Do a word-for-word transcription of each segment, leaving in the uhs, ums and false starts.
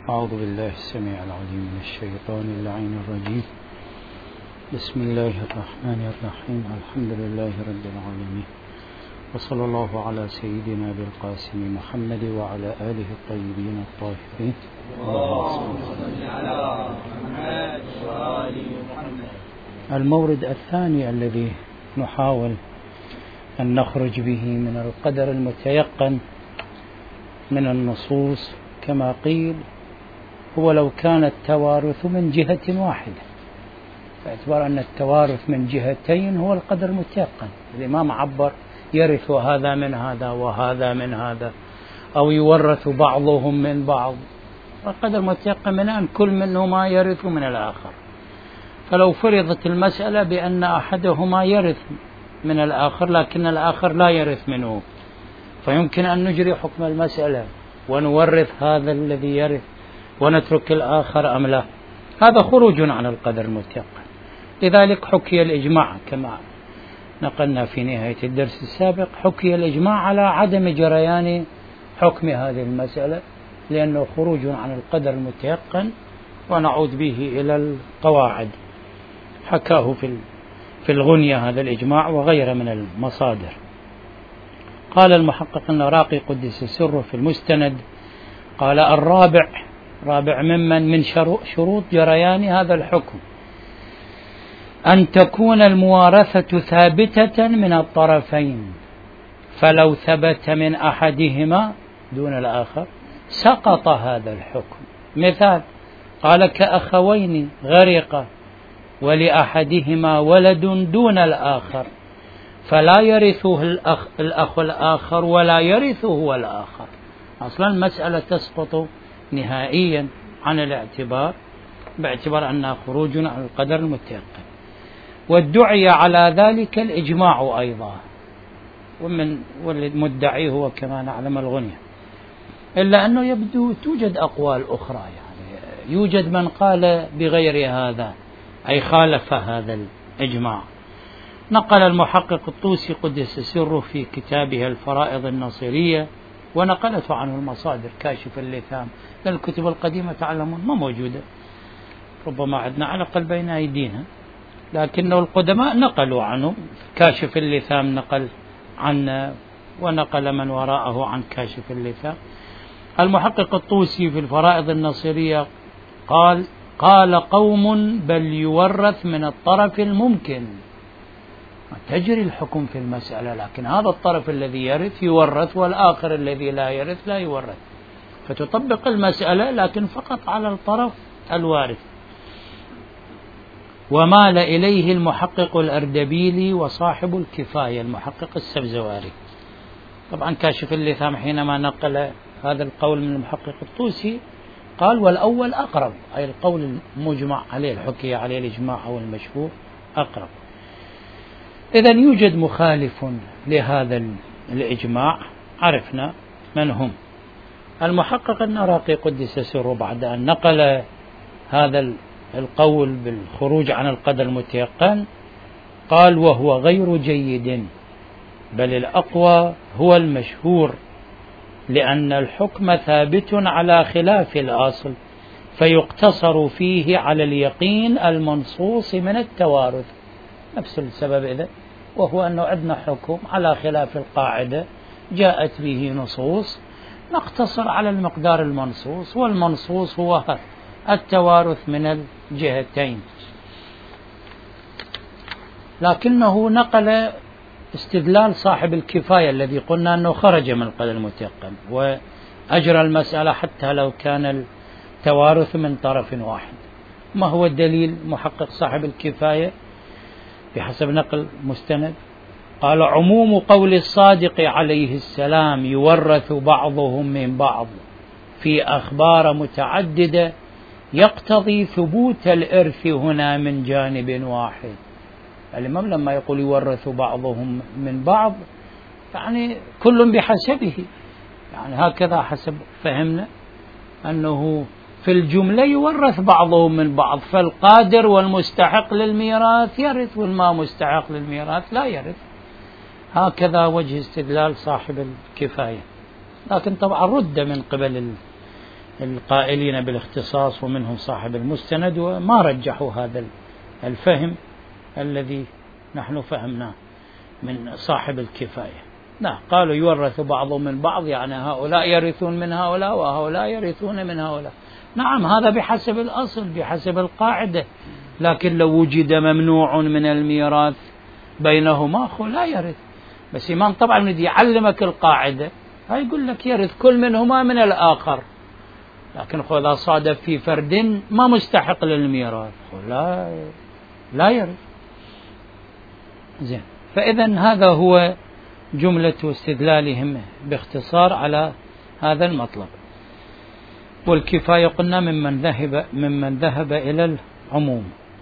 أعوذ بالله السميع العليم من الشيطان اللعين الرجيم. بسم الله الرحمن الرحيم. الحمد لله رب العالمين، وصلى الله على سيدنا بالقاسم محمد وعلى آله الطيبين الطاهرين. المورد الثاني الذي نحاول أن نخرج به من القدر المتيقن من النصوص كما قيل هو لو كان التوارث من جهة واحدة، باعتبار أن التوارث من جهتين هو القدر المتيقن. الإمام عبر يرث هذا من هذا وهذا من هذا، أو يورث بعضهم من بعض. القدر المتيقن من أن كل منهما يرث من الآخر. فلو فرضت المسألة بأن أحدهما يرث من الآخر لكن الآخر لا يرث منه، فيمكن أن نجري حكم المسألة ونورث هذا الذي يرث ونترك الآخر أم لا. هذا خروج عن القدر المتيقن. لذلك حكي الإجماع كما نقلنا في نهاية الدرس السابق، حكي الإجماع على عدم جريان حكم هذه المسألة لأنه خروج عن القدر المتيقن، ونعود به إلى القواعد. حكاه في في الغنية هذا الإجماع وغيره من المصادر. قال المحقق النراقي قدس سره في المستند، قال الرابع، رابع ممن من شروط جريان هذا الحكم أن تكون الموارثة ثابتة من الطرفين، فلو ثبت من أحدهما دون الآخر سقط هذا الحكم. مثال، قال كأخوين غرق ولأحدهما ولد دون الآخر، فلا يرثه الأخ, الأخ الآخر ولا يرثه هو الآخر. أصلا المسألة تسقط نهائيا عن الاعتبار، باعتبار أنها خروج عن القدر المتيقن. والدعي على ذلك الإجماع أيضا، ومن والمدعي هو كما نعلم الغنية، إلا أنه يبدو توجد أقوال أخرى. يعني يوجد من قال بغير هذا، أي خالف هذا الإجماع. نقل المحقق الطوسي قدس سره في كتابه الفرائض النصيرية، ونقلته عنه المصادر كاشف اللثام، لأن الكتب القديمة تعلمون ما موجودة، ربما عندنا على الأقل بين أيدينا، لكنه القدماء نقلوا عنه. كاشف اللثام نقل عنا، ونقل من وراءه عن كاشف اللثام. المحقق الطوسي في الفرائض النصيرية قال قال قوم بل يورث من الطرف الممكن. تجري الحكم في المسألة، لكن هذا الطرف الذي يرث يورث والآخر الذي لا يرث لا يورث، فتطبق المسألة لكن فقط على الطرف الوارث. ومال إليه المحقق الأردبيلي وصاحب الكفاية المحقق السبزواري. طبعا كاشف اللثام حينما نقل هذا القول من المحقق الطوسي قال والأول أقرب، أي القول المجمع عليه الحكي عليه الإجماع أو المشهور أقرب. إذن يوجد مخالف لهذا الإجماع، عرفنا من هم. المحقق النراقي قدس سره بعد أن نقل هذا القول بالخروج عن القدر المتيقن قال وهو غير جيد، بل الأقوى هو المشهور، لأن الحكم ثابت على خلاف الأصل، فيقتصر فيه على اليقين المنصوص من التوارث. نفس السبب إذا، وهو أنه عندنا حكم على خلاف القاعدة جاءت به نصوص، نقتصر على المقدار المنصوص، والمنصوص هو التوارث من الجهتين. لكنه نقل استدلال صاحب الكفاية الذي قلنا أنه خرج من القدر المتيقن، وأجرى المسألة حتى لو كان التوارث من طرف واحد. ما هو الدليل؟ محقق صاحب الكفاية بحسب نقل مستند قال عموم قول الصادق عليه السلام يورث بعضهم من بعض في أخبار متعددة يقتضي ثبوت الإرث هنا من جانب واحد. الإمام لما يقول يورث بعضهم من بعض يعني كل بحسبه، يعني هكذا حسب فهمنا أنه في الجملة يورث بعضهم من بعض، فالقادر والمستحق للميراث يرث والما مستحق للميراث لا يرث. هكذا وجه استدلال صاحب الكفاية، لكن طبعا رد من قبل القائلين بالاختصاص ومنهم صاحب المستند، وما رجحوا هذا الفهم الذي نحن فهمناه من صاحب الكفاية. لا، قالوا يورث بعضهم من بعض، يعني هؤلاء يرثون من هؤلاء وهؤلاء يرثون من هؤلاء. نعم، هذا بحسب الأصل بحسب القاعدة، لكن لو وجد ممنوع من الميراث بينهما أخو لا يرث. بس إمام طبعا يريد يعلمك القاعدة، هيقول لك يرث كل منهما من الآخر، لكن إذا صادف في فرد ما مستحق للميراث لا لا يرث. زين، فإذا هذا هو جملة استدلالهم باختصار على هذا المطلب. والكفاية قلنا ممن ذهب ممن ذهب إلى العموم،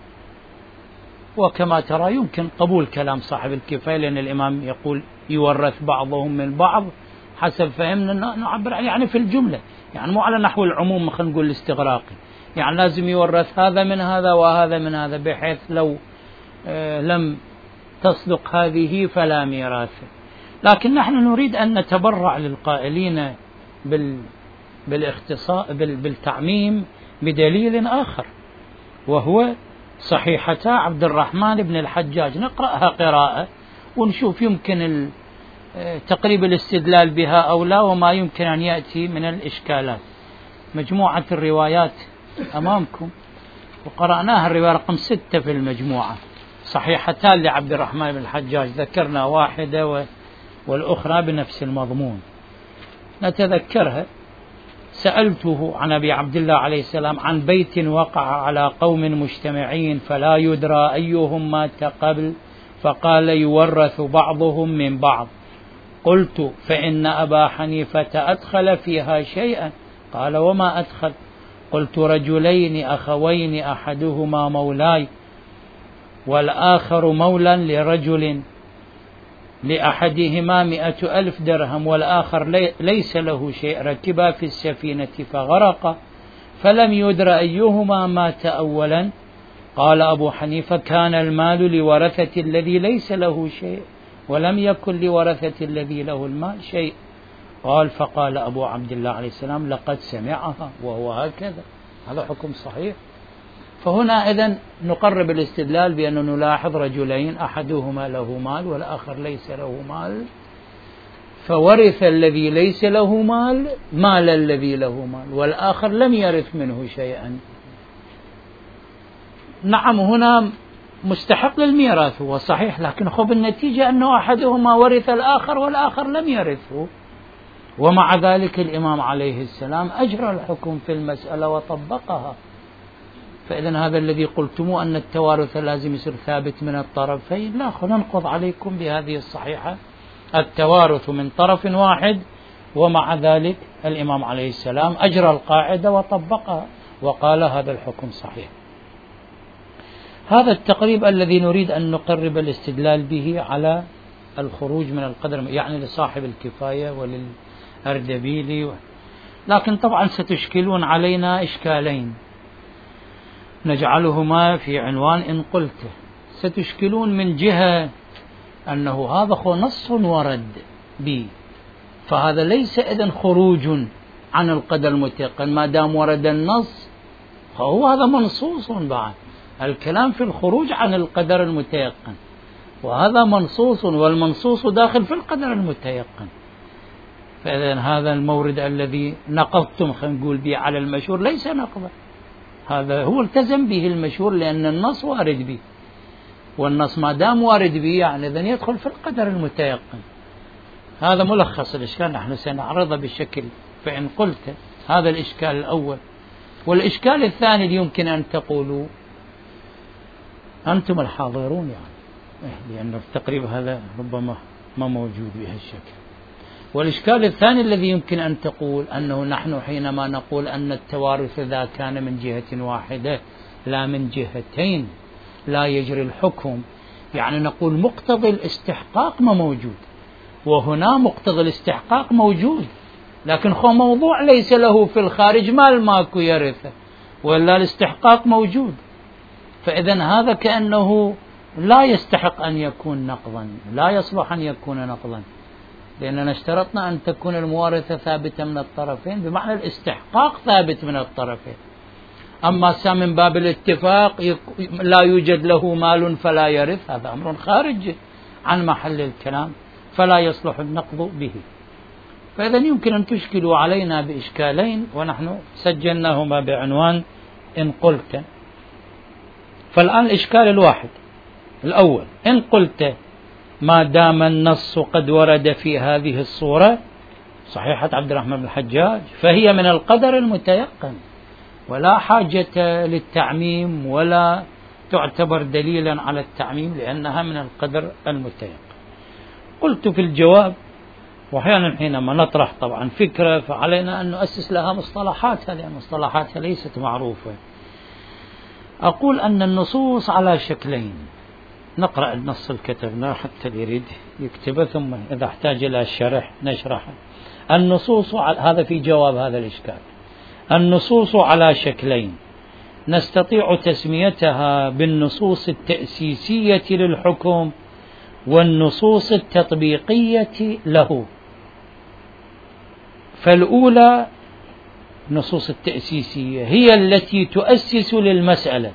وكما ترى يمكن قبول كلام صاحب الكفاية، لأن الإمام يقول يورث بعضهم من بعض حسب فهمنا نعبر يعني في الجملة، يعني مو على نحو العموم خلينا نقول الاستغراقي، يعني لازم يورث هذا من هذا وهذا من هذا، بحيث لو آه لم تصدق هذه فلا ميراث. لكن نحن نريد أن نتبرع للقائلين بال بالاختصاص بالتعميم بدليل آخر، وهو صحيحتا عبد الرحمن بن الحجاج. نقرأها قراءة ونشوف يمكن تقريب الاستدلال بها أو لا، وما يمكن أن يأتي من الإشكالات. مجموعة الروايات أمامكم، وقرأناها الرواية رقم ستة في المجموعة، صحيحتان لعبد الرحمن بن الحجاج، ذكرنا واحدة والأخرى بنفس المضمون. نتذكرها. سألته عن أبي عبد الله عليه السلام عن بيت وقع على قوم مجتمعين فلا يدرى أيهم مات قبل، فقال يورث بعضهم من بعض. قلت فإن أبا حنيفة أدخل فيها شيئا. قال وما أدخل؟ قلت رجلين أخوين أحدهما مولاي والآخر مولا لرجل، لأحدهما مئة ألف درهم والآخر ليس له شيء، ركبا في السفينة فغرق فلم يدر أيهما مات أولا. قال أبو حنيفة كان المال لورثة الذي ليس له شيء، ولم يكن لورثة الذي له المال شيء. قال فقال أبو عبد الله عليه السلام لقد سمعها وهو هكذا. هذا حكم صحيح. فهنا إذن نقرب الاستدلال بأنه نلاحظ رجلين أحدهما له مال والآخر ليس له مال، فورث الذي ليس له مال مال الذي له مال، والآخر لم يرث منه شيئا. نعم، هنا مستحق للميراث هو صحيح، لكن خب النتيجة أنه أحدهما ورث الآخر والآخر لم يرثه، ومع ذلك الإمام عليه السلام أجرى الحكم في المسألة وطبقها. فإذن هذا الذي قلتموه أن التوارث لازم يصير ثابت من الطرفين، لا، خلنا ننقض عليكم بهذه الصحيحة، التوارث من طرف واحد، ومع ذلك الإمام عليه السلام أجرى القاعدة وطبقها وقال هذا الحكم صحيح. هذا التقريب الذي نريد أن نقرب الاستدلال به على الخروج من القدر، يعني لصاحب الكفاية وللأردبيلي. لكن طبعا ستشكلون علينا إشكالين نجعلهما في عنوان إن قلته. ستشكلون من جهة أنه هذا هو نص ورد به، فهذا ليس إذن خروج عن القدر المتيقن، ما دام ورد النص فهو هذا منصوص. بعد الكلام في الخروج عن القدر المتيقن، وهذا منصوص، والمنصوص داخل في القدر المتيقن. فإذن هذا المورد الذي نقضتم خلينا نقول به على المشهور ليس نقضا، هذا هو التزم به المشهور لأن النص وارد به، والنص ما دام وارد به يعني إذن يدخل في القدر المتيقن. هذا ملخص الإشكال، نحن سنعرضه بالشكل فإن قلت. هذا الإشكال الأول. والإشكال الثاني اللي يمكن أن تقولوا أنتم الحاضرون، يعني لأن التقريب هذا ربما ما موجود بهالشكل. والإشكال الثاني الذي يمكن أن تقول أنه نحن حينما نقول أن التوارث إذا كان من جهة واحدة لا من جهتين لا يجري الحكم، يعني نقول مقتضى الاستحقاق ما موجود، وهنا مقتضى الاستحقاق موجود، لكن خو موضوع ليس له في الخارج مال ماكو يرثه، ولا الاستحقاق موجود. فإذن هذا كأنه لا يستحق أن يكون نقضا، لا يصلح أن يكون نقضا. لأننا اشترطنا أن تكون الموارثة ثابتة من الطرفين، بمعنى الاستحقاق ثابت من الطرفين. أما من باب الاتفاق لا يوجد له مال فلا يرث، هذا أمر خارج عن محل الكلام، فلا يصلح النقض به. فإذا يمكن أن تشكلوا علينا بإشكالين ونحن سجلناهما بعنوان إن قلت. فالآن الإشكال الواحد الأول: إن قلت ما دام النص قد ورد في هذه الصورة صحيحة عبد الرحمن بن الحجاج فهي من القدر المتيقن ولا حاجة للتعميم ولا تعتبر دليلا على التعميم لأنها من القدر المتيقن. قلت في الجواب: وأحيانا حينما نطرح طبعا فكرة فعلينا أن نؤسس لها مصطلحاتها لأن مصطلحاتها ليست معروفة. أقول أن النصوص على شكلين. نقرأ النص اللي كتبناه حتى يريد يكتبه، ثم إذا احتاج إلى الشرح نشرحه. النصوص هذا في جواب هذا الإشكال. النصوص على شكلين: نستطيع تسميتها بالنصوص التأسيسية للحكم والنصوص التطبيقية له. فالأولى النصوص التأسيسية هي التي تؤسس للمسألة،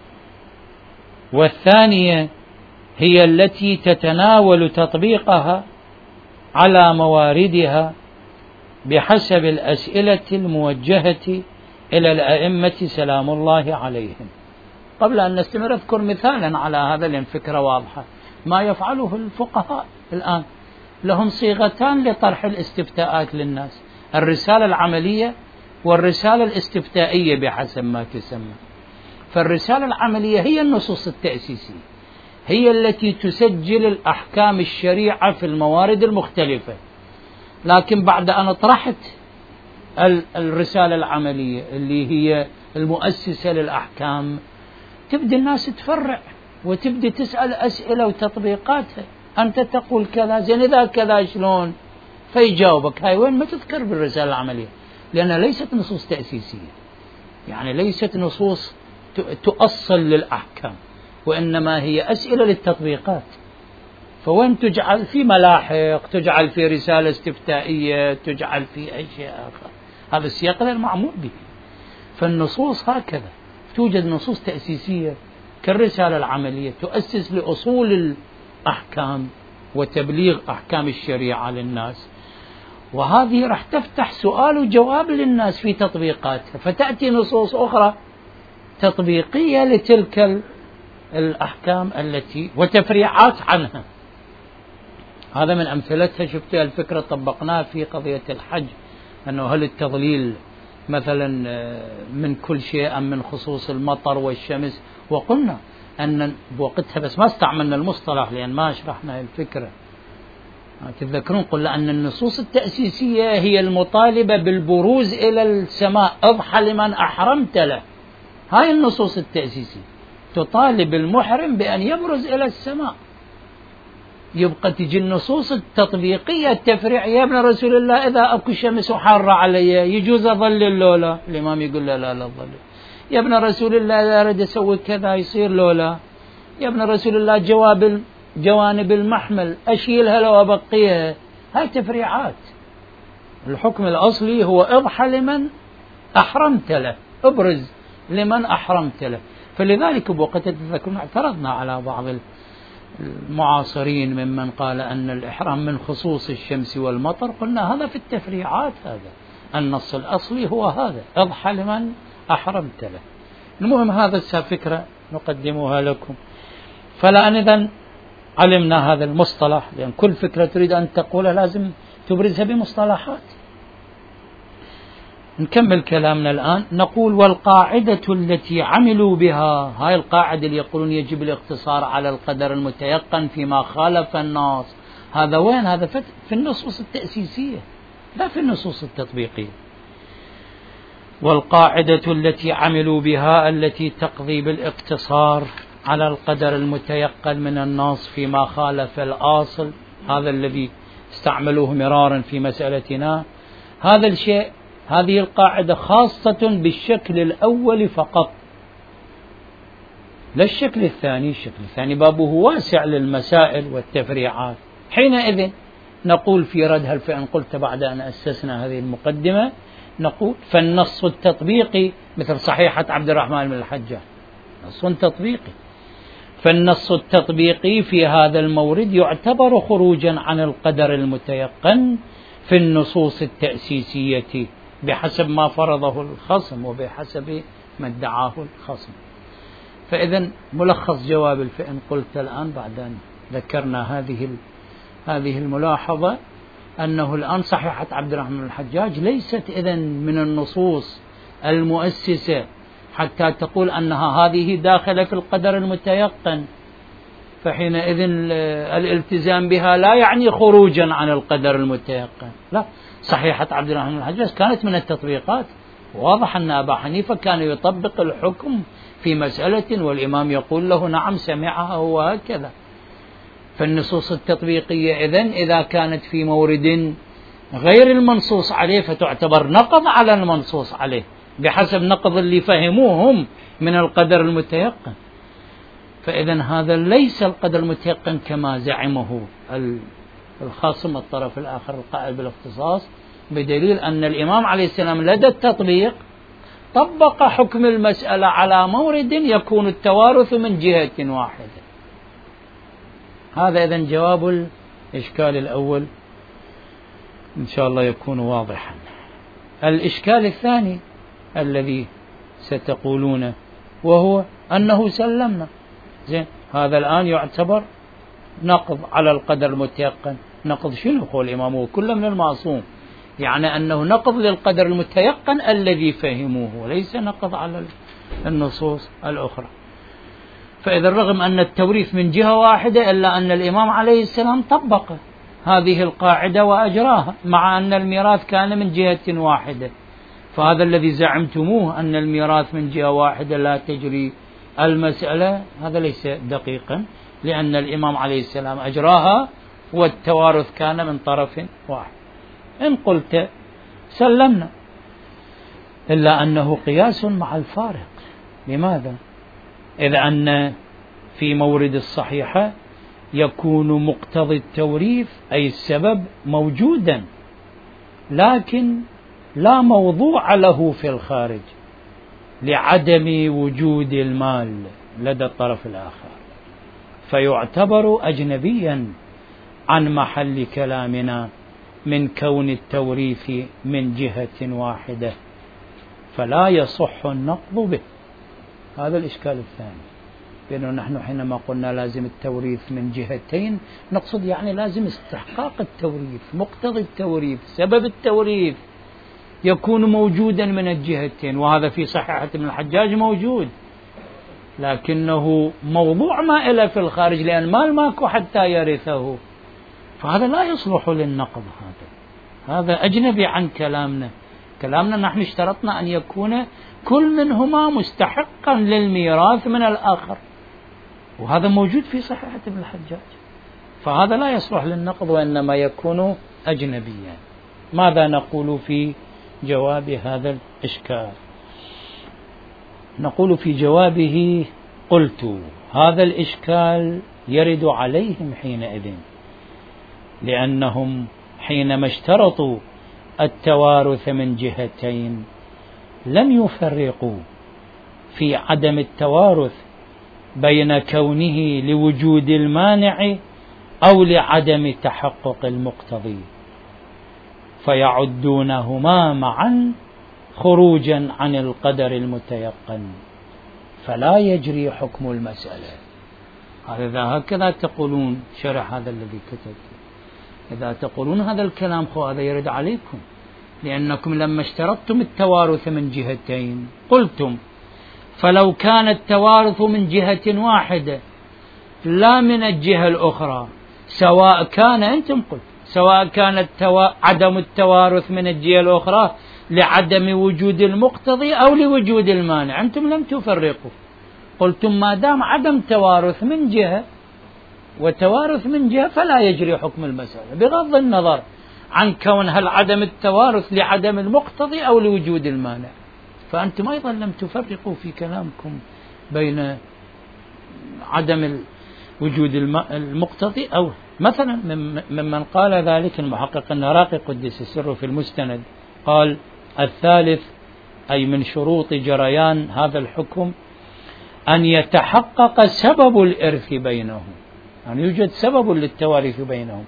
والثانية هي التي تتناول تطبيقها على مواردها بحسب الأسئلة الموجهة إلى الأئمة سلام الله عليهم. قبل أن نستمر أذكر مثالا على هذا لأن فكرة واضحة. ما يفعله الفقهاء الآن لهم صيغتان لطرح الاستفتاءات للناس: الرسالة العملية والرسالة الاستفتائية بحسب ما تسمى. فالرسالة العملية هي النصوص التأسيسية، هي التي تسجل الأحكام الشريعة في الموارد المختلفة. لكن بعد أن طرحت الرسالة العملية اللي هي المؤسسة للأحكام تبدأ الناس تفرع وتبدأ تسأل أسئلة وتطبيقاتها. أنت تقول كذا، زين إذا كذا شلون؟ فيجاوبك هاي وين ما تذكر بالرسالة العملية، لأنها ليست نصوص تأسيسية، يعني ليست نصوص تؤصل للأحكام، وإنما هي أسئلة للتطبيقات. فوين تجعل في ملاحق، تجعل في رسالة استفتائية، تجعل في أي شيء آخر. هذا السياق غير معمول به. فالنصوص هكذا توجد نصوص تأسيسية كالرسالة العملية تؤسس لأصول الأحكام وتبليغ أحكام الشريعة للناس، وهذه راح تفتح سؤال وجواب للناس في تطبيقاتها. فتأتي نصوص أخرى تطبيقية لتلك الأحكام التي وتفريعات عنها. هذا من أمثلتها. شفت الفكرة طبقناها في قضية الحج، أنه هل التضليل مثلا من كل شيء أم من خصوص المطر والشمس، وقلنا أن بوقتها بس ما استعملنا المصطلح لأن ما شرحنا الفكرة. تذكرون قلنا أن النصوص التأسيسية هي المطالبة بالبروز إلى السماء، أضحى لمن أحرمت له. هاي النصوص التأسيسية تطالب المحرم بأن يبرز إلى السماء. يبقى تجي النصوص التطبيقية التفريعية: يا ابن رسول الله إذا أكو شمس حارة علي يجوز أظلل لولا؟ الإمام يقول لا لا لا ظلل. يا ابن رسول الله إذا أريد أسوي كذا يصير لولا؟ يا ابن رسول الله جواب جوانب المحمل أشيلها لو أبقيها. هاي تفريعات. الحكم الأصلي هو اضحى لمن أحرمت له، ابرز لمن أحرمت له. فلذلك بوقت تذكرون اعترضنا على بعض المعاصرين ممن قال أن الإحرام من خصوص الشمس والمطر. قلنا هذا في التفريعات، هذا النص الأصلي هو هذا: اضحى لمن أحرمت له. المهم هذا فكرة نقدمها لكم. فلأن إذن علمنا هذا المصطلح، لأن كل فكرة تريد أن تقولها لازم تبرزها بمصطلحات. نكمل كلامنا الآن. نقول: والقاعدة التي عملوا بها، هاي القاعدة اللي يقولون يجب الاقتصار على القدر المتيقن فيما خالف النص. هذا وين؟ هذا في النصوص التأسيسية لا في النصوص التطبيقية. والقاعدة التي عملوا بها التي تقضي بالاقتصار على القدر المتيقن من النص فيما خالف الأصل، هذا الذي استعملوه مرارا في مسألتنا. هذا الشيء، هذه القاعدة خاصة بالشكل الأول فقط، لا الشكل الثاني. الشكل الثاني بابه واسع للمسائل والتفريعات. حينئذ نقول في ردها فإن قلت بعد أن أسسنا هذه المقدمة، نقول فالنص التطبيقي مثل صحيحة عبد الرحمن بن الحجاج نص تطبيقي، فالنص التطبيقي في هذا المورد يعتبر خروجا عن القدر المتيقن في النصوص التأسيسية بحسب ما فرضه الخصم وبحسب ما ادعاه الخصم. فإذا ملخص جواب فإن قلت الآن بعد أن ذكرنا هذه هذه الملاحظة أنه الآن صحيحة عبد الرحمن بن الحجاج ليست إذن من النصوص المؤسسة حتى تقول أنها هذه داخلة في القدر المتيقن، فحينئذ الالتزام بها لا يعني خروجا عن القدر المتيقن، لا، صحيحة عبد الرحمن بن الحجاج كانت من التطبيقات. واضح أن أبا حنيفة كان يطبق الحكم في مسألة والإمام يقول له نعم سمعها وهكذا. فالنصوص التطبيقية إذن إذا كانت في مورد غير المنصوص عليه فتعتبر نقض على المنصوص عليه بحسب نقض اللي فهموهم من القدر المتيقن. فإذن هذا ليس القدر المتيقن كما زعمه الخاصم الطرف الآخر القائل بالاختصاص، بدليل أن الإمام عليه السلام لدى التطبيق طبق حكم المسألة على مورد يكون التوارث من جهة واحدة. هذا إذن جواب الإشكال الأول إن شاء الله يكون واضحا. الإشكال الثاني الذي ستقولونه وهو أنه سلمنا، زين هذا الآن يعتبر نقض على القدر المتيقن. نقض شنو؟ هو الإمام هو كل من المعصوم، يعني أنه نقض للقدر المتيقن الذي فهموه وليس نقض على النصوص الأخرى. فإذا رغم أن التوريث من جهة واحدة إلا أن الإمام عليه السلام طبق هذه القاعدة وأجراها مع أن الميراث كان من جهة واحدة. فهذا الذي زعمتموه أن الميراث من جهة واحدة لا تجري المسألة هذا ليس دقيقا، لأن الإمام عليه السلام أجراها والتوارث كان من طرف واحد. إن قلت سلمنا، إلا أنه قياس مع الفارق. لماذا؟ إذ أن في مورد الصحيحة يكون مقتضي التوريث أي السبب موجودا لكن لا موضوع له في الخارج لعدم وجود المال لدى الطرف الآخر، فيعتبر أجنبيا عن محل كلامنا من كون التوريث من جهة واحدة، فلا يصح النقض به. هذا الإشكال الثاني، لأنه نحن حينما قلنا لازم التوريث من جهتين نقصد يعني لازم استحقاق التوريث، مقتضي التوريث، سبب التوريث يكون موجودا من الجهتين، وهذا في صحيحة ابن الحجاج موجود، لكنه موضوع ما إلى في الخارج لأن المال ماكو حتى يرثه، فهذا لا يصلح للنقض. هذا هذا أجنبي عن كلامنا. كلامنا نحن اشترطنا أن يكون كل منهما مستحقا للميراث من الآخر، وهذا موجود في صحيحة ابن الحجاج، فهذا لا يصلح للنقض وإنما يكون أجنبيا. ماذا نقول في جواب هذا الإشكال؟ نقول في جوابه قلت هذا الإشكال يرد عليهم حينئذ، لأنهم حينما اشترطوا التوارث من جهتين لم يفرقوا في عدم التوارث بين كونه لوجود المانع أو لعدم تحقق المقتضي، فيعدونهما معا خروجا عن القدر المتيقن، فلا يجري حكم المسألة. هذا هكذا تقولون شرح هذا الذي كتبت. إذا تقولون هذا الكلام خو هذا يرد عليكم، لأنكم لما اشترطتم التوارث من جهتين قلتم فلو كان التوارث من جهة واحدة لا من الجهة الأخرى، سواء كان أنتم قلت سواء كان التوا... عدم التوارث من الجهة الأخرى لعدم وجود المقتضي أو لوجود المانع، أنتم لم تفرقوا، قلتم ما دام عدم توارث من جهة وتوارث من جهة فلا يجري حكم المسألة، بغض النظر عن كون هل عدم التوارث لعدم المقتضي أو لوجود المانع. فأنتم أيضا لم تفرقوا في كلامكم بين عدم وجود المقتضي أو مثلا ممن قال ذلك المحقق النراقي قدس سره في المستند، قال الثالث أي من شروط جريان هذا الحكم أن يتحقق سبب الإرث بينهم، أن يعني يوجد سبب للتوارث بينهم.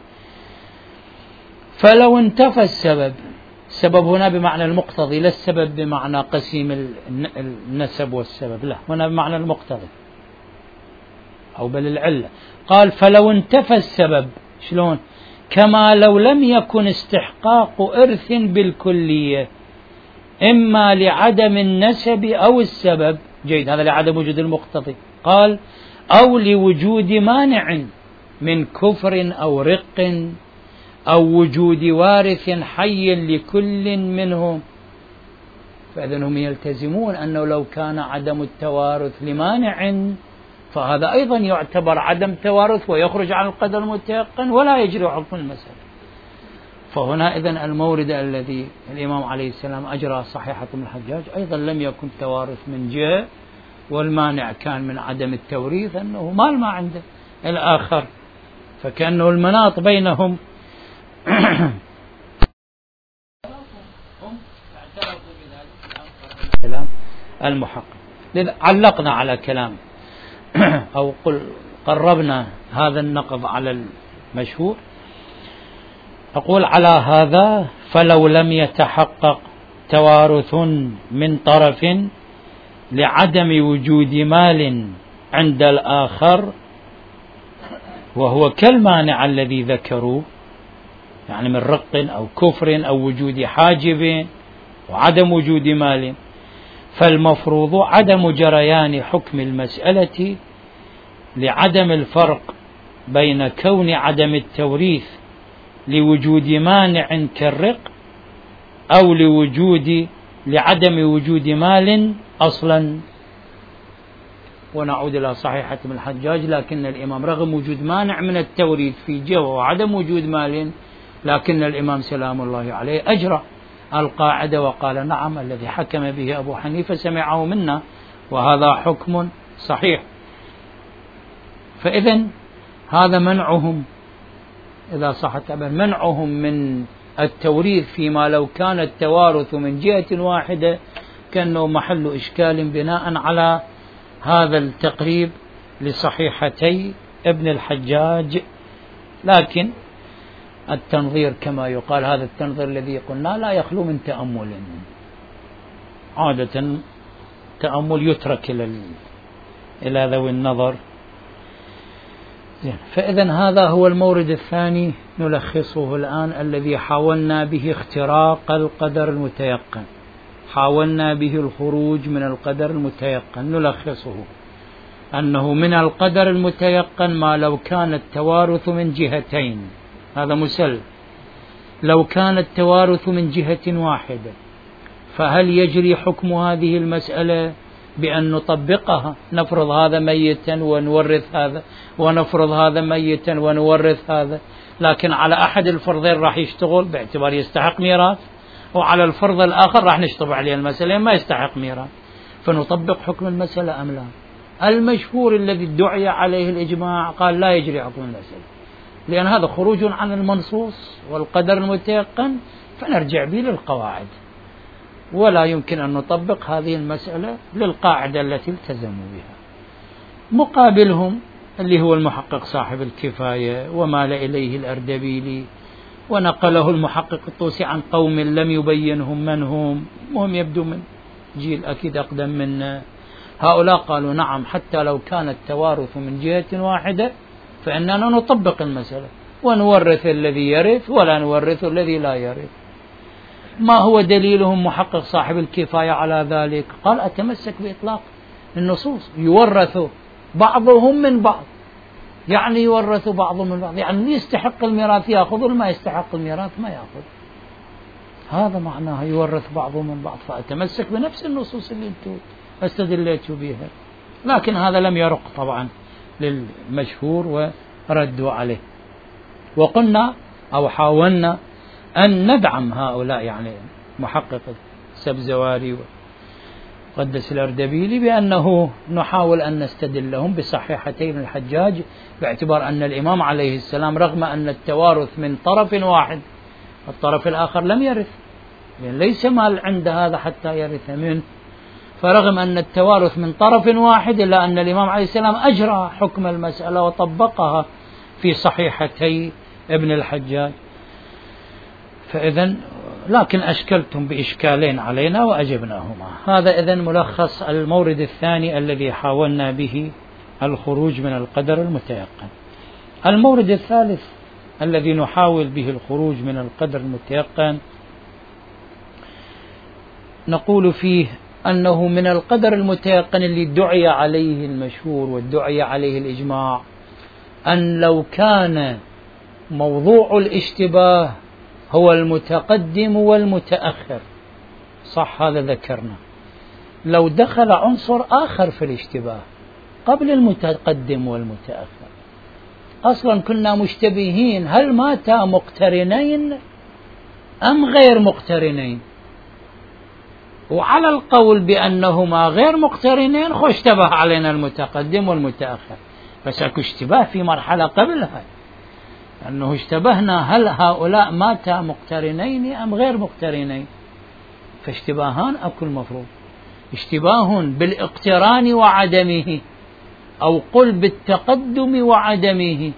فلو انتفى السبب، السبب هنا بمعنى المقتضي، لا السبب بمعنى قسيم النسب والسبب، لا، هنا بمعنى المقتضي أو بل العلة. قال فلو انتفى السبب، شلون؟ كما لو لم يكن استحقاق إرث بالكلية، إما لعدم النسب أو السبب، جيد، هذا لعدم وجود المقتضي، قال أو لوجود مانع من كفر أو رق أو وجود وارث حي لكل منهم. فإذن هم يلتزمون أنه لو كان عدم التوارث لمانع فهذا أيضا يعتبر عدم توارث ويخرج عن القدر المتيقن ولا يجري حكم المسألة. فهنا إذن المورد الذي الإمام عليه السلام أجرى صحيحة ابن الحجاج أيضا لم يكن توارث من جهة، والمانع كان من عدم التوريث أنه مال ما عنده الآخر، فكأنه المناط بينهم كلام المحقق. لذا علقنا على كلام أو قل قربنا هذا النقض على المشهور. أقول على هذا فلو لم يتحقق توارث من طرف لعدم وجود مال عند الآخر، وهو كالمانع الذي ذكروا، يعني من رق أو كفر أو وجود حاجب وعدم وجود مال، فالمفروض عدم جريان حكم المسألة لعدم الفرق بين كون عدم التوريث لوجود مانع كالرق أو لوجود لعدم وجود مال أصلا. ونعود إلى صحيحة ابن الحجاج، لكن الإمام رغم وجود مانع من التوريث في جهة وعدم وجود مال، لكن الإمام سلام الله عليه أجرى القاعدة وقال نعم الذي حكم به أبو حنيفة سمعه منا وهذا حكم صحيح. فإذن هذا منعهم، إذا صح التعبير، منعهم من التوريث فيما لو كان التوارث من جهة واحدة كأنه محل إشكال بناء على هذا التقريب لصحيحتي ابن الحجاج. لكن التنظير كما يقال، هذا التنظير الذي قلنا لا يخلو من تأمل، عادة تأمل يترك إلى إلى ذوي النظر. فإذن هذا هو المورد الثاني نلخصه الآن، الذي حاولنا به اختراق القدر المتيقن، حاولنا به الخروج من القدر المتيقن. نلخصه أنه من القدر المتيقن ما لو كان التوارث من جهتين، هذا مسل. لو كان التوارث من جهة واحدة فهل يجري حكم هذه المسألة بأن نطبقها، نفرض هذا ميتا ونورث هذا، ونفرض هذا ميتا ونورث هذا، لكن على أحد الفرضين راح يشتغل باعتبار يستحق ميراث، وعلى الفرض الآخر راح نشطب عليه المسألة ما يستحق ميراث، فنطبق حكم المسألة أم لا؟ المشهور الذي ادعي عليه الإجماع قال لا يجري حكم المسألة، لأن هذا خروج عن المنصوص والقدر المتيقن، فنرجع به للقواعد، ولا يمكن أن نطبق هذه المسألة للقاعدة التي التزموا بها. مقابلهم اللي هو المحقق صاحب الكفاية ومال إليه الأردبيلي، ونقله المحقق الطوسي عن قوم لم يبينهم من هم، وهم يبدو من جيل أكيد أقدم منا. هؤلاء قالوا نعم حتى لو كان التوارث من جهة واحدة فإننا نطبق المسألة ونورث الذي يرث ولا نورث الذي لا يرث. ما هو دليلهم محقق صاحب الكفاية على ذلك؟ قال أتمسك بإطلاق النصوص، يورث بعضهم من بعض، يعني يورث بعضهم من بعض، يعني اللي يستحق الميراث يأخذ والما يستحق الميراث ما يأخذ، هذا معناها يورث بعضهم من بعض. فأتمسك بنفس النصوص اللي انتم استدليتوا بها، لكن هذا لم يرق طبعا للمشهور وردوا عليه. وقلنا أو حاولنا أن ندعم هؤلاء، يعني محقق السبزواري قدس الأردبيلي بأنه نحاول أن نستدلهم بصحيحتي ابن الحجاج، باعتبار أن الإمام عليه السلام رغم أن التوارث من طرف واحد الطرف الآخر لم يرث، يعني ليس مال عند هذا حتى يرث منه، فرغم أن التوارث من طرف واحد إلا أن الإمام عليه السلام أجرى حكم المسألة وطبقها في صحيحتي ابن الحجاج. فإذن لكن أشكلتم بإشكالين علينا وأجبناهما. هذا إذن ملخص المورد الثاني الذي حاولنا به الخروج من القدر المتيقن. المورد الثالث الذي نحاول به الخروج من القدر المتيقن نقول فيه أنه من القدر المتيقن اللي دعي عليه المشهور والدعي عليه الإجماع أن لو كان موضوع الاشتباه هو المتقدم والمتأخر، صح هذا ذكرنا، لو دخل عنصر آخر في الاشتباه قبل المتقدم والمتأخر أصلا كنا مشتبهين هل ماتا مقترنين أم غير مقترنين، وعلى القول بأنهما غير مقترنين خو اشتبه علينا المتقدم والمتأخر، بس اكو اشتباه في مرحلة قبلها أنه اشتبهنا هل هؤلاء ماتا مقترنين أم غير مقترنين، فاشتباهان أكو المفروض، اشتباه بالاقتران وعدمه أو قل بالتقدم وعدمه،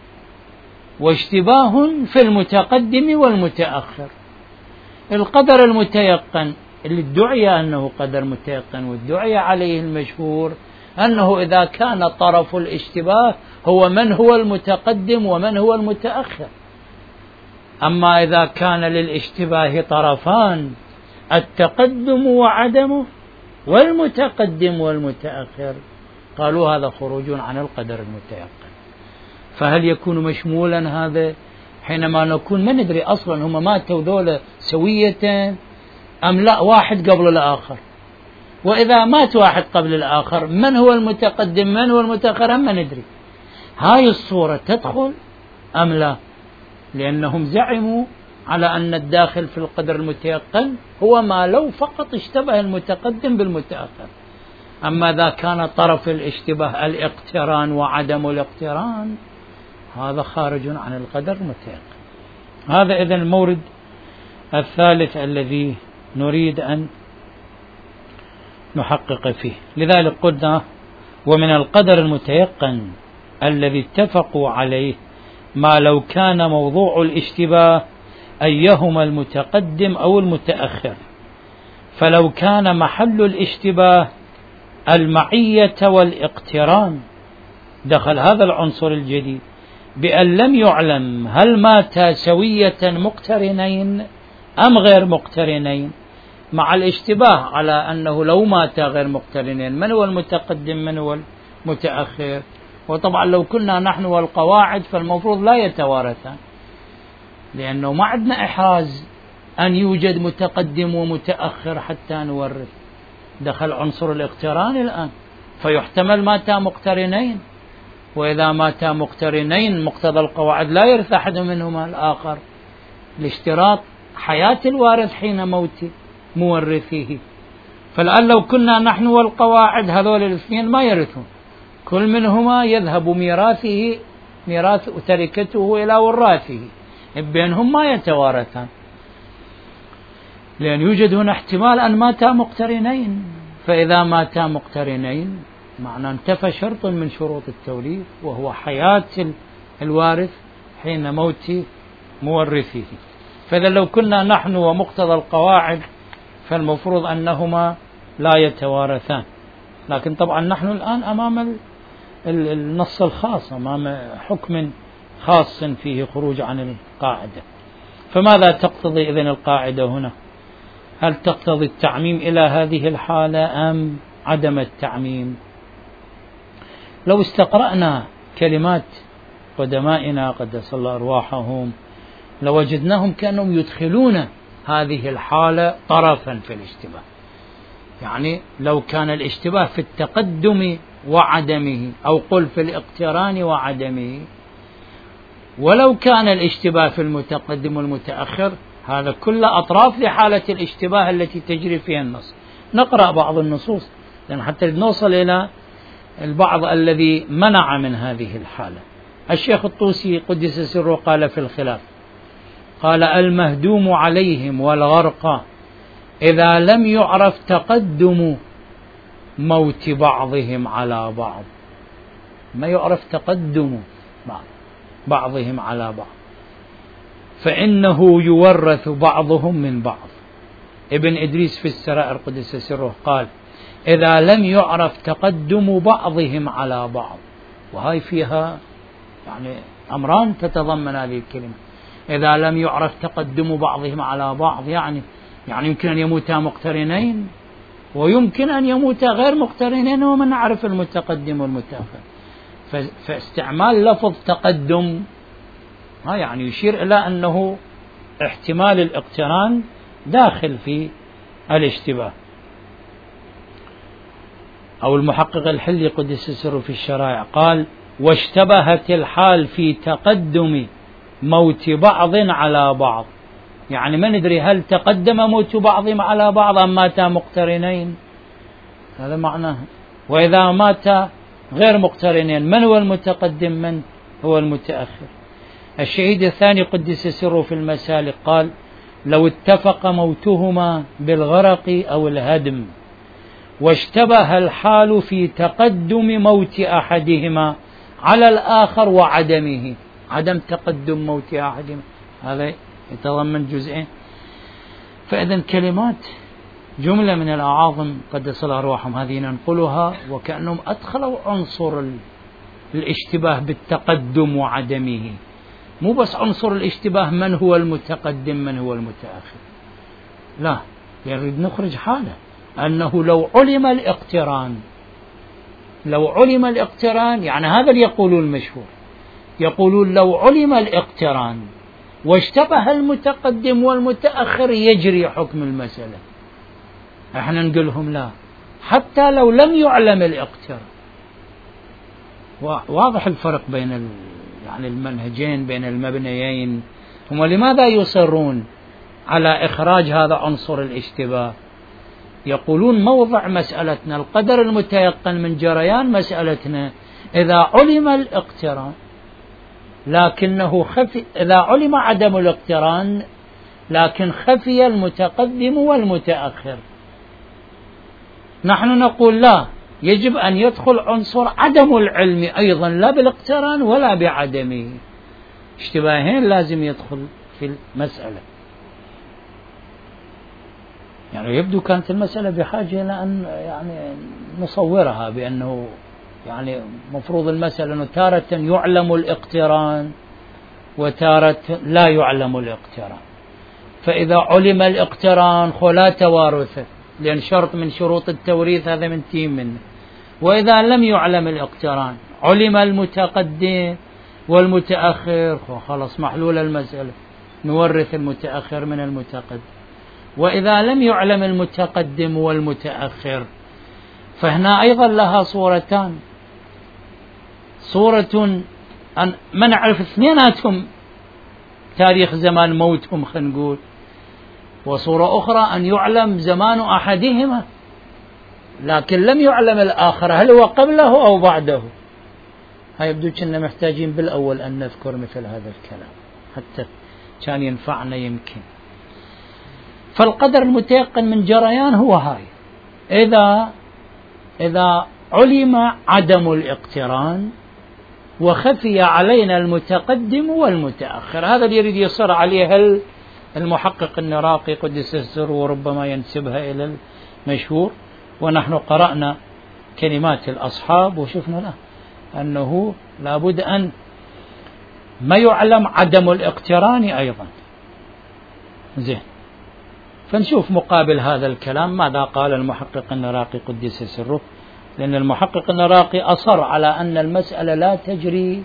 واشتباه في المتقدم والمتأخر. القدر المتيقن اللي ادعي أنه قدر متيقن وادعي عليه المشهور أنه إذا كان طرف الاشتباه هو من هو المتقدم ومن هو المتأخر. أما إذا كان للاشتباه طرفان التقدم وعدمه والمتقدم والمتأخر قالوا هذا خروج عن القدر المتيقن. فهل يكون مشمولا هذا حينما نكون ما ندري أصلا هم ماتوا ذولا سوية أم لا واحد قبل الآخر، وإذا مات واحد قبل الآخر من هو المتقدم من هو المتأخر هم ما ندري، هاي الصورة تدخل أم لا؟ لأنهم زعموا على أن الداخل في القدر المتيقن هو ما لو فقط اشتبه المتقدم بالمتأخر. أما إذا كان طرف الاشتباه الاقتران وعدم الاقتران هذا خارج عن القدر المتيقن. هذا إذن المورد الثالث الذي نريد أن نحقق فيه. لذلك قلنا ومن القدر المتيقن الذي اتفقوا عليه ما لو كان موضوع الاشتباه أيهما المتقدم أو المتأخر، فلو كان محل الاشتباه المعية والاقتران دخل هذا العنصر الجديد بأن لم يعلم هل ماتا سوية مقترنين أم غير مقترنين، مع الاشتباه على أنه لو ماتا غير مقترنين من هو المتقدم من هو المتأخر. وطبعا لو كنا نحن والقواعد فالمفروض لا يتوارثان، لأنه ما عندنا إحراز أن يوجد متقدم ومتأخر حتى نورث، دخل عنصر الاقتران الآن، فيحتمل ماتا مقترنين، وإذا ماتا مقترنين مقتضى القواعد لا يرث أحد منهما الآخر لاشتراط حياة الوارث حين موت مورثيه. فالآن لو كنا نحن والقواعد هذول الاثنين ما يرثون، كل منهما يذهب ميراثه ميراث تركته إلى وراثه، بينهم ما يتوارثان، لأن يوجد هنا احتمال أن ماتا مقترنين. فإذا ماتا مقترنين معنى انتفى شرط من شروط التوريث وهو حياة الوارث حين موت مورثه. فإذا لو كنا نحن ومقتضى القواعد فالمفروض أنهما لا يتوارثان، لكن طبعا نحن الآن أمام النص الخاص، أمام حكم خاص فيه خروج عن القاعدة. فماذا تقتضي إذن القاعدة هنا؟ هل تقتضي التعميم إلى هذه الحالة أم عدم التعميم؟ لو استقرأنا كلمات قدمائنا قدس الله أرواحهم لوجدناهم كانوا يدخلون هذه الحالة طرفا في الاشتباه، يعني لو كان الاشتباه في التقدم وعدمه أو قل في الاقتران وعدمه، ولو كان الاشتباه في المتقدم والمتأخر، هذا كل أطراف لحالة الاشتباه التي تجري فيها النص. نقرأ بعض النصوص لأن حتى نوصل إلى البعض الذي منع من هذه الحالة. الشيخ الطوسي قدس سره قال في الخلاف، قال: المهدوم عليهم والغرق إذا لم يعرف تقدم موت بعضهم على بعض، ما يعرف تقدم بعضهم على بعض فإنه يورث بعضهم من بعض. ابن إدريس في السرائر قدس سره قال: إذا لم يعرف تقدم بعضهم على بعض، وهي فيها يعني أمران تتضمن هذه الكلمة. إذا لم يعرف تقدم بعضهم على بعض يعني يعني يمكن أن يموتا مقترنين ويمكن أن يموتا غير مقترنين ومن نعرف المتقدم والمتأخر. فاستعمال لفظ تقدم ها يعني يشير إلى أنه احتمال الاقتران داخل في الاشتباه. أو المحقق الحلي قدس سره في الشرائع قال: واشتبهت الحال في تقدم موت بعض على بعض، يعني ما ندري هل تقدم موت بعضهم على بعض أم ماتا مقترنين، هذا معناه. وإذا مات غير مقترنين من هو المتقدم من هو المتأخر؟ الشهيد الثاني قدس سره في المسالك قال: لو اتفق موتهما بالغرق أو الهدم واشتبه الحال في تقدم موت أحدهما على الآخر وعدمه، عدم تقدم موت أحدهما هذا يتضمن جزئين. فإذا كلمات جملة من الأعاظم قدس الله أرواحهم هذه ننقلها وكأنهم أدخلوا عنصر الاشتباه بالتقدم وعدمه، مو بس عنصر الاشتباه من هو المتقدم من هو المتأخر، لا، يريد نخرج حاله أنه لو علم الاقتران لو علم الاقتران يعني هذا اللي يقولون المشهور، يقولون لو علم الاقتران واشتبه المتقدم والمتأخر يجري حكم المسألة. احنا نقولهم لا، حتى لو لم يعلم الاقتران. واضح الفرق بين يعني المنهجين بين المبنيين. هم لماذا يصرون على إخراج هذا عنصر الاشتباه؟ يقولون موضع مسألتنا القدر المتيقن من جريان مسألتنا إذا علم الاقتران لكنه خفي، إذا علم عدم الاقتران لكن خفي المتقدم والمتأخر، نحن نقول لا، يجب أن يدخل عنصر عدم العلم أيضا لا بالاقتران ولا بعدمه، اشتباهين لازم يدخل في المسألة. يعني يبدو كانت المسألة بحاجة إلى أن يعني نصورها بأنه يعني مفروض المسألة أنه تارة يعلم الاقتران وتارة لا يعلم الاقتران، فإذا علم الاقتران فلا توارث لأن شرط من شروط التوريث هذا من تيم منه، وإذا لم يعلم الاقتران علم المتقدم والمتأخر خلاص محلول المسألة، نورث المتأخر من المتقدم. وإذا لم يعلم المتقدم والمتأخر فهنا أيضا لها صورتان، صورة أن ما نعرف اثنيناتهم تاريخ زمان موتهم خلينا نقول، وصورة أخرى أن يعلم زمان أحدهما لكن لم يعلم الآخر هل هو قبله أو بعده. هاي يبدو كنا محتاجين بالأول أن نذكر مثل هذا الكلام حتى كان ينفعنا يمكن. فالقدر المتيقن من جريان هو هاي، إذا إذا علم عدم الاقتران وخفي علينا المتقدم والمتأخر، هذا اللي يريد يصر عليه المحقق النراقي قدس سره وربما ينسبها إلى المشهور. ونحن قرأنا كلمات الأصحاب وشفنا له أنه لابد أن ما يعلم عدم الاقتران أيضا. زين، فنشوف مقابل هذا الكلام ماذا قال المحقق النراقي قدس سره، لأن المحقق النراقي أصر على أن المسألة لا تجري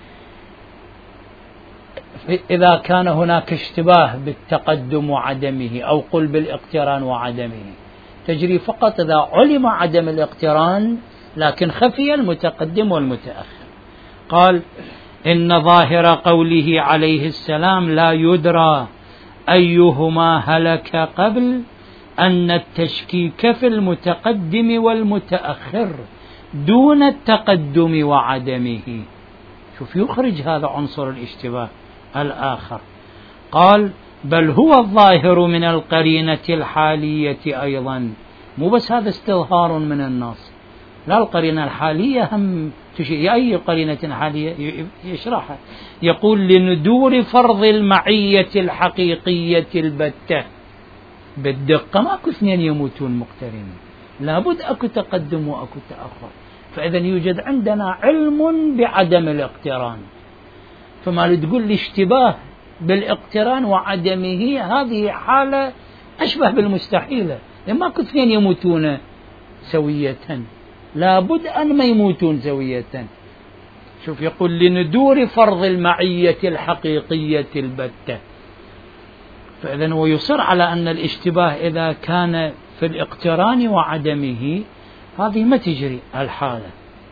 إذا كان هناك اشتباه بالتقدم وعدمه أو قل بالاقتران وعدمه، تجري فقط إذا علم عدم الاقتران لكن خفي المتقدم والمتأخر. قال: إن ظاهر قوله عليه السلام لا يدرى أيهما هلك قبل أن التشكيك في المتقدم والمتأخر دون التقدم وعدمه. شوف يخرج هذا عنصر الاشتباه الآخر. قال بل هو الظاهر من القرينة الحالية أيضا. مو بس هذا استظهار من النص، لا، القرينة الحالية هم تشير. أي قرينة حالية يشرحها. يقول لندور فرض المعية الحقيقية البتة بالدقة. ماكو اثنين يموتون مقترنين، لابد أكو تقدم وأكو تأخر. فإذا يوجد عندنا علم بعدم الاقتران. فما تقول لي اشتباه بالاقتران وعدمه، هذه حالة أشبه بالمستحيلة. ماكو اثنين يموتون سوية، لابد أن ما يموتون سوية. شوف يقول لندور فرض المعية الحقيقية البتة. فإذا هو يصر على أن الاشتباه إذا كان في الاقتران وعدمه هذه ما تجري الحالة.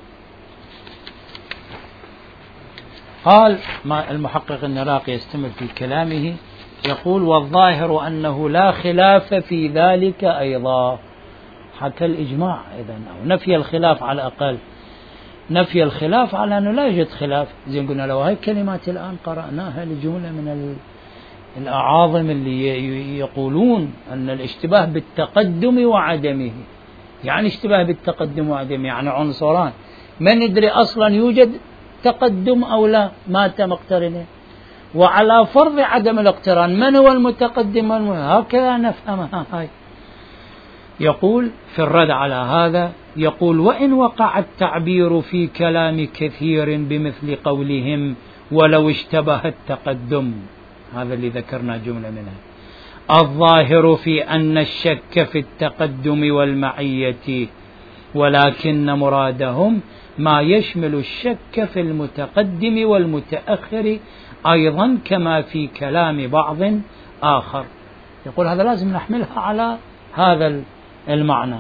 قال ما المحقق النراقي يستمر في كلامه يقول والظاهر أنه لا خلاف في ذلك أيضا. حكى الإجماع إذن، أو نفي الخلاف على الأقل، نفي الخلاف على أنه لا يوجد خلاف. زين قلنا لو هاي الكلمات الآن قرأناها لجملة من الأعاظم اللي يقولون أن الاشتباه بالتقدم وعدمه، يعني اشتباه بالتقدم وعدمه يعني عنصران ما ندري أصلا يوجد تقدم أو لا، مات مقترنين. وعلى فرض عدم الاقتران من هو المتقدم؟ هكذا نفهمها هاي. يقول في الرد على هذا، يقول وإن وقع التعبير في كلام كثير بمثل قولهم ولو اشتبه التقدم، هذا اللي ذكرنا جملة منها، الظاهر في أن الشك في التقدم والمعية، ولكن مرادهم ما يشمل الشك في المتقدم والمتأخر أيضا كما في كلام بعض آخر. يقول هذا لازم نحملها على هذا المعنى.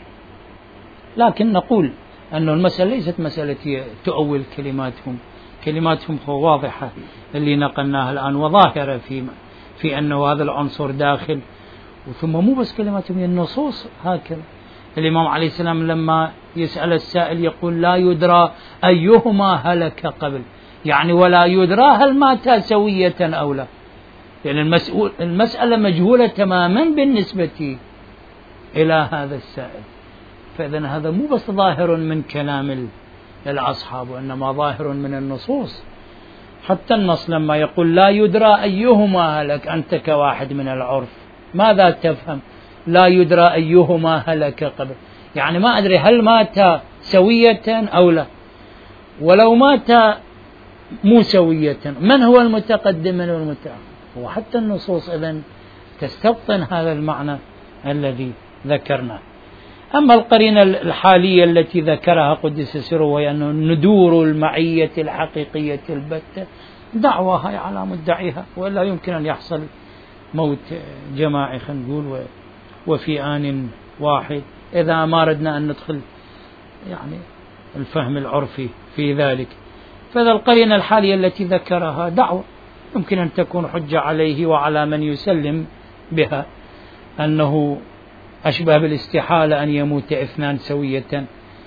لكن نقول أن المسألة ليست مسألة تؤول كلماتهم، كلماتهم واضحة اللي نقلناها الآن وظاهرة في في أنه هذا العنصر داخل. وثم مو بس كلماتهم، النصوص هكذا. الإمام عليه السلام لما يسأل السائل يقول لا يدرى أيهما هلك قبل، يعني ولا يدرى هل مات سوية أو لا، يعني المسؤول المسألة مجهولة تماما بالنسبة إلى هذا السائل. فإذن هذا مو بس ظاهر من كلام الأصحاب، وإنما ظاهر من النصوص. حتى النص لما يقول لا يدرى أيهما هلك، أنت كواحد من العرف ماذا تفهم؟ لا يدرى أيهما هلك قبل، يعني ما أدري هل مات سوية أو لا، ولو مات مو سوية من هو المتقدم من المتأخر. وحتى النصوص إذن تستبطن هذا المعنى الذي ذكرناه. أما القرينة الحالية التي ذكرها قدس سره وهي أنه ندور المعية الحقيقية البتة، دعواها على مدعيها، ولا يمكن أن يحصل موت جماعي خلينا نقول وفي آن واحد، إذا ما ردنا أن ندخل يعني الفهم العرفي في ذلك. فذا القرينة الحالية التي ذكرها دعوة يمكن أن تكون حجة عليه وعلى من يسلم بها، أنه أشبه بالاستحالة أن يموت اثنان سوية.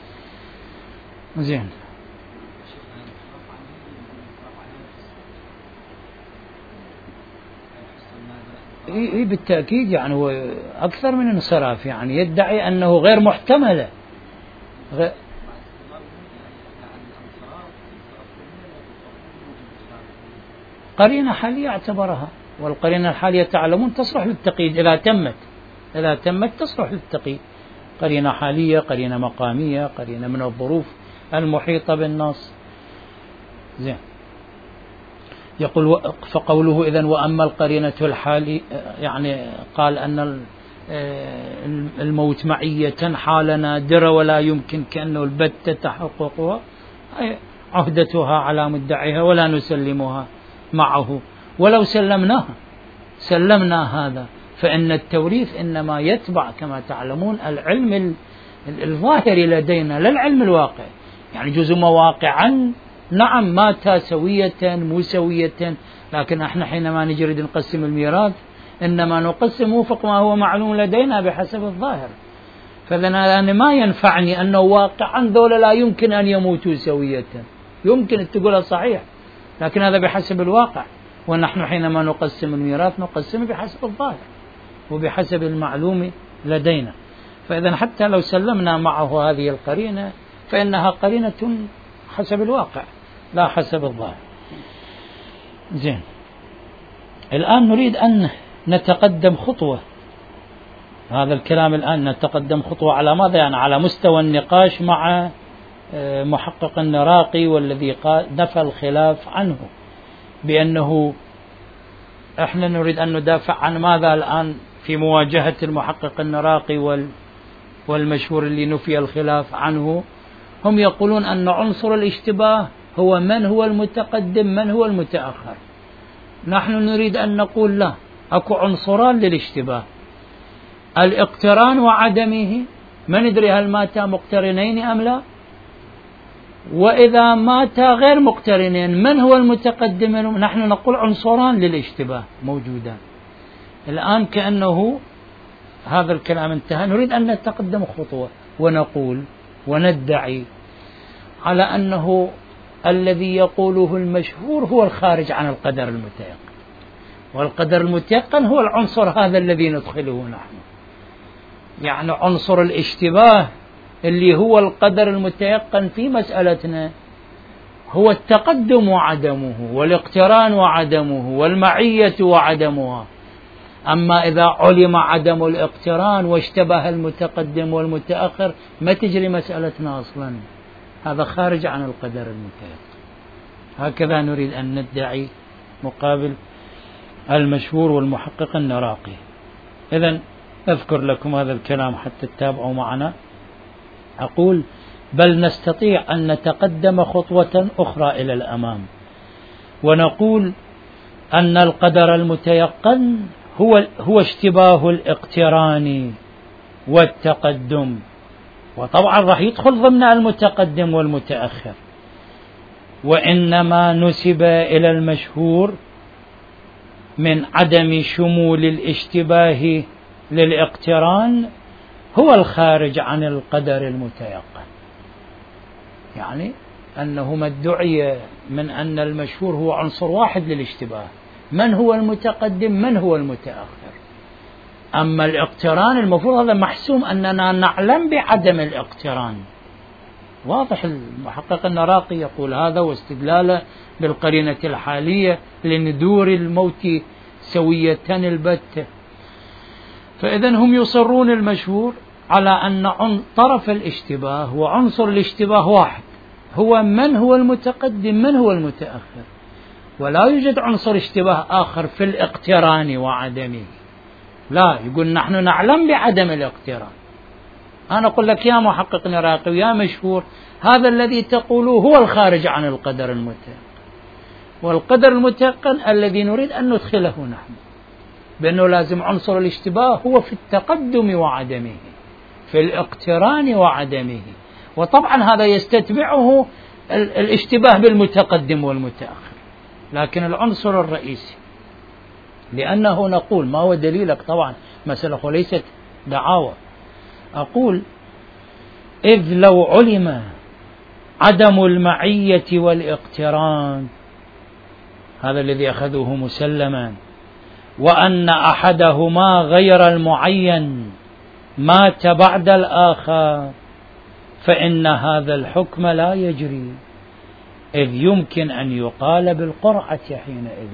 زين، إيه بالتأكيد، يعني هو أكثر من انصراف، يعني يدعي أنه غير محتملة. غير قرينة حالية اعتبرها، والقرينة الحالية تعلمون تصلح للتقييد إذا تمت، إذا تمت تصلح للتقييد. قرينة حالية، قرينة مقامية، قرينة من الظروف المحيطة بالنص. زين، يقول فقوله إذن وأما القرينة الحالية، يعني قال أن الموت معية حال نادرة ولا يمكن كأنه البتة تحققها، عهدتها على مدعيها ولا نسلمها معه. ولو سلمناها سلمنا هذا، فإن التوريث إنما يتبع كما تعلمون العلم الظاهري لدينا لا العلم الواقع. يعني جزء مواقعا نعم مات سوية مو سوية، لكن احنا حينما نجرد نقسم الميراث إنما نقسم وفق ما هو معلوم لدينا بحسب الظاهر. فإذا أنا ما ينفعني أنه واقعا ذولا لا يمكن أن يموتوا سوية، يمكن تقولها صحيح، لكن هذا بحسب الواقع، ونحن حينما نقسم الميراث نقسم بحسب الظاهر وبحسب المعلوم لدينا. فإذا حتى لو سلمنا معه هذه القرينة فإنها قرينة حسب الواقع لا حسب الظاهر. زين، الآن نريد أن نتقدم خطوة. هذا الكلام الآن نتقدم خطوة على ماذا؟ يعني على مستوى النقاش مع محقق النراقي، والذي نفى الخلاف عنه بأنه احنا نريد أن ندافع عن ماذا الآن في مواجهة المحقق النراقي والمشهور اللي نفي الخلاف عنه. هم يقولون أن عنصر الاشتباه هو من هو المتقدم من هو المتأخر. نحن نريد أن نقول لا، أكو عنصران للاشتباه: الاقتران وعدمه، ما ندري هل ماتا مقترنين أم لا، وإذا ماتا غير مقترنين من هو المتقدم. نحن نقول عنصران للاشتباه موجودان. الآن كأنه هذا الكلام انتهى، نريد أن نتقدم خطوة ونقول وندعي على أنه الذي يقوله المشهور هو الخارج عن القدر المتيقن، والقدر المتيقن هو العنصر هذا الذي ندخله نحن، يعني عنصر الاشتباه اللي هو القدر المتيقن في مسألتنا هو التقدم وعدمه، والاقتران وعدمه، والمعية وعدمها. أما إذا علم عدم الاقتران واشتبه المتقدم والمتأخر ما تجري مسألتنا أصلا، هذا خارج عن القدر المتيقن. هكذا نريد أن ندعي مقابل المشهور والمحقق النراقي. إذن أذكر لكم هذا الكلام حتى تتابعوا معنا. أقول: بل نستطيع أن نتقدم خطوة أخرى إلى الأمام ونقول أن القدر المتيقن هو هو اشتباه الاقتران والتقدم، وطبعا راح يدخل ضمن المتقدم والمتأخر، وإنما نسب إلى المشهور من عدم شمول الاشتباه للاقتران هو الخارج عن القدر المتيقن. يعني أنه ما ادعي من أن المشهور هو عنصر واحد للاشتباه، من هو المتقدم من هو المتأخر. أما الاقتران المفروض هذا محسوم أننا نعلم بعدم الاقتران، واضح. المحقق النراقي يقول هذا واستدلاله بالقرينة الحالية لندور الموت سوية البتة. فإذن هم يصرون المشهور على أن طرف الاشتباه وعنصر الاشتباه واحد، هو من هو المتقدم من هو المتأخر، ولا يوجد عنصر اشتباه آخر في الاقتران وعدمه. لا، يقول نحن نعلم بعدم الاقتران. أنا أقول لك يا محقق نراقي ويا مشهور، هذا الذي تقولوه هو الخارج عن القدر المتيقن، والقدر المتيقن الذي نريد أن ندخله نحن، بأنه لازم عنصر الاشتباه هو في التقدم وعدمه، في الاقتران وعدمه. وطبعا هذا يستتبعه الاشتباه بالمتقدم والمتأخر، لكن العنصر الرئيسي، لأنه نقول ما هو دليلك طبعا مسألة وليست دعاوى، أقول إذ لو علم عدم المعية والاقتران، هذا الذي أخذوه مسلما، وأن أحدهما غير المعين مات بعد الآخر، فإن هذا الحكم لا يجري، إذ يمكن أن يقال بالقرعة حينئذ،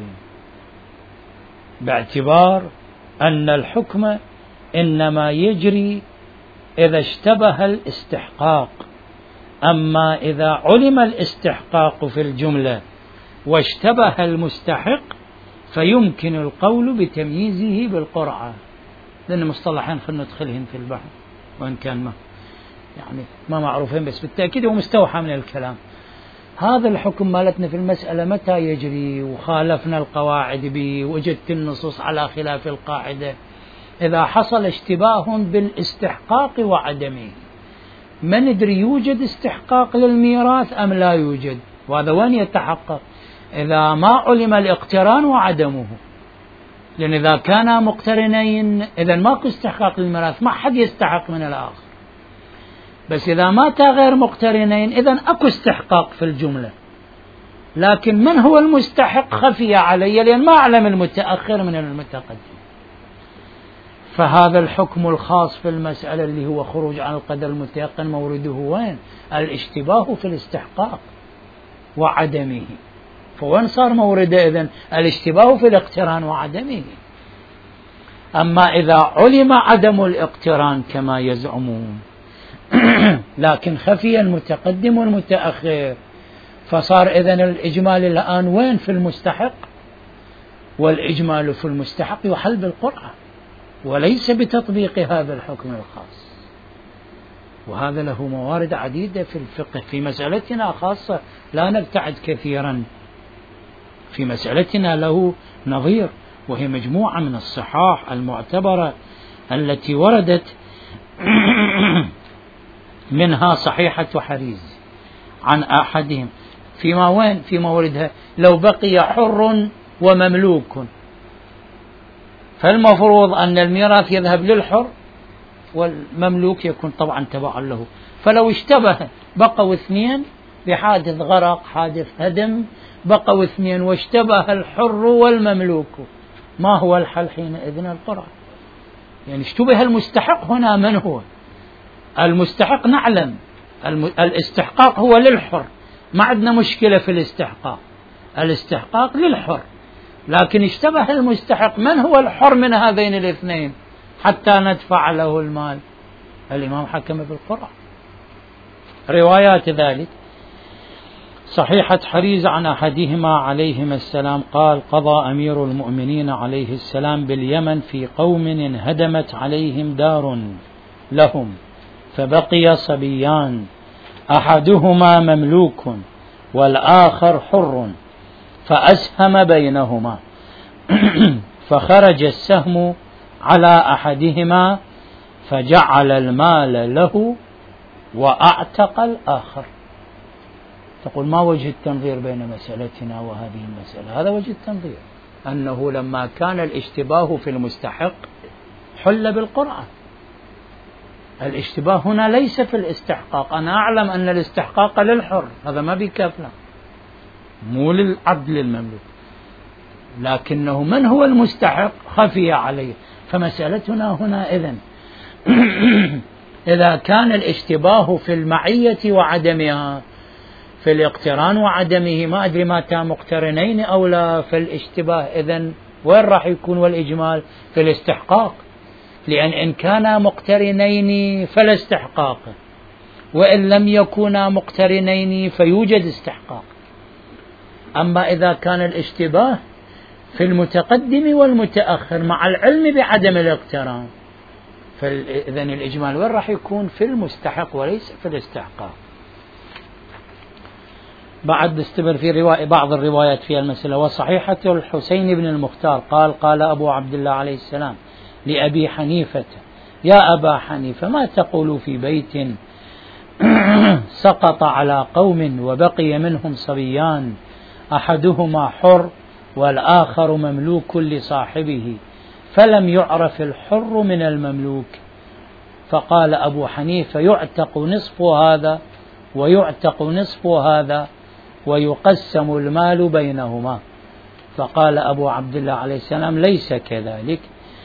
باعتبار أن الحكم إنما يجري إذا اشتبه الاستحقاق. أما إذا علم الاستحقاق في الجملة واشتبه المستحق فيمكن القول بتمييزه بالقرعة، لأن مصطلحين خلنا ندخلهم في البحث وإن كان ما يعني ما معروفين، بس بالتأكيد هو مستوحى من الكلام. هذا الحكم مالتنا في المسألة متى يجري؟ وخالفنا القواعد به وجدت النصوص على خلاف القاعدة. إذا حصل اشتباه بالاستحقاق وعدمه، ما ندري يوجد استحقاق للميراث أم لا يوجد، وهذا وين يتحقق؟ إذا ما علم الاقتران وعدمه، لأن إذا كانا مقترنين إذن ماكو استحقاق للميراث، ما حد يستحق من الآخر. بس إذا ماتا غير مقترنين إذن أكو استحقاق في الجملة، لكن من هو المستحق خفي علي لأن ما أعلم المتأخر من المتقدم. فهذا الحكم الخاص في المسألة اللي هو خروج عن القدر المتيقن مورده وين؟ الاشتباه في الاستحقاق وعدمه. فوين صار مورده إذن؟ الاشتباه في الاقتران وعدمه. أما إذا علم عدم الاقتران كما يزعمون لكن خفي المتقدم والمتأخر، فصار إذن الإجمال الآن وين؟ في المستحق، والإجمال في المستحق يحل بالقرعة وليس بتطبيق هذا الحكم الخاص. وهذا له موارد عديدة في الفقه. في مسألتنا خاصة لا نبتعد كثيرا، في مسألتنا له نظير، وهي مجموعة من الصحاح المعتبرة التي وردت منها صحيحة حريز عن أحدهم فيما وين؟ في موردها لو بقي حر ومملوك، فالمفروض أن الميراث يذهب للحر والمملوك يكون طبعا تبعا له. فلو اشتبه بقوا اثنين بحادث غرق حادث هدم، بقوا اثنين واشتبه الحر والمملوك، ما هو الحل حينئذ؟ القرعة. يعني اشتبه المستحق هنا، من هو المستحق؟ نعلم الاستحقاق هو للحر، ما عندنا مشكلة في الاستحقاق، الاستحقاق للحر، لكن اشتبه المستحق، من هو الحر من هذين الاثنين حتى ندفع له المال؟ الإمام حكم بالقرعة. روايات ذلك صحيحة حريز عن أحدهما عليهما السلام قال: قضى أمير المؤمنين عليه السلام باليمن في قوم انهدمت عليهم دار لهم، فبقي صبيان، أحدهما مملوك والآخر حر، فأسهم بينهما فخرج السهم على أحدهما فجعل المال له وأعتق الآخر. تقول ما وجه التنظير بين مسألتنا وهذه المسألة؟ هذا وجه التنظير، أنه لما كان الاشتباه في المستحق حل بالقرعة. الاشتباه هنا ليس في الاستحقاق، أنا أعلم أن الاستحقاق للحر، هذا ما بيكافنا، مو للعبد للمملوك، لكنه من هو المستحق خفي عليه. فمسألتنا هنا إذن إذا كان الاشتباه في المعية وعدمها، في الاقتران وعدمه، ما أدري متى مقترنين أو لا، في الاشتباه إذن وين راح يكون؟ والإجمال في الاستحقاق، لأن إن كانا مقترنين فلا استحقاق، وإن لم يكونا مقترنين فيوجد استحقاق. أما إذا كان الاشتباه في المتقدم والمتأخر مع العلم بعدم الاقتران، فإذن الإجمال وين راح يكون؟ في المستحق وليس في الاستحقاق. بعد استمر في رواية بعض الروايات في المسألة. وصحيحة الحسين بن المختار قال: قال أبو عبد الله عليه السلام لأبي حنيفة: يا أبا حنيفة، ما تقول في بيت سقط على قوم وبقي منهم صبيان، أحدهما حر والآخر مملوك لصاحبه، فلم يعرف الحر من المملوك؟ فقال أبو حنيفة: يعتق نصف هذا ويعتق نصف هذا ويقسم المال بينهما. فقال أبو عبد الله عليه السلام: ليس كذلك،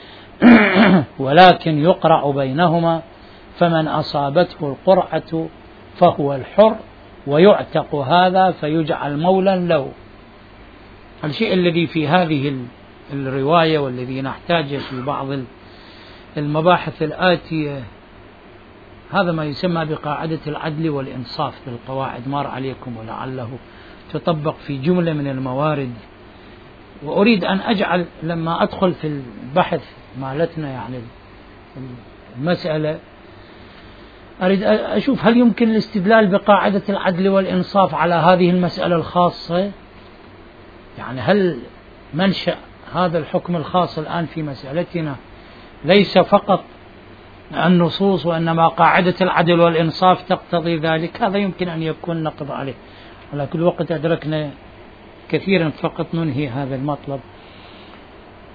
ولكن يقرع بينهما، فمن أصابته القرعة فهو الحر، ويعتق هذا فيجعل مولا له. الشيء الذي في هذه الرواية والذي نحتاجه في بعض المباحث الآتية، هذا ما يسمى بقاعدة العدل والإنصاف في القواعد، مر عليكم ولعله تطبق في جملة من الموارد. وأريد أن أجعل لما أدخل في البحث مالتنا يعني المسألة، أريد أشوف هل يمكن الاستدلال بقاعدة العدل والإنصاف على هذه المسألة الخاصة. يعني هل منشأ هذا الحكم الخاص الآن في مسألتنا ليس فقط النصوص، وإنما قاعدة العدل والإنصاف تقتضي ذلك؟ هذا يمكن أن يكون نقض عليه. على كل وقت أدركنا كثيرا فقط ننهي هذا المطلب.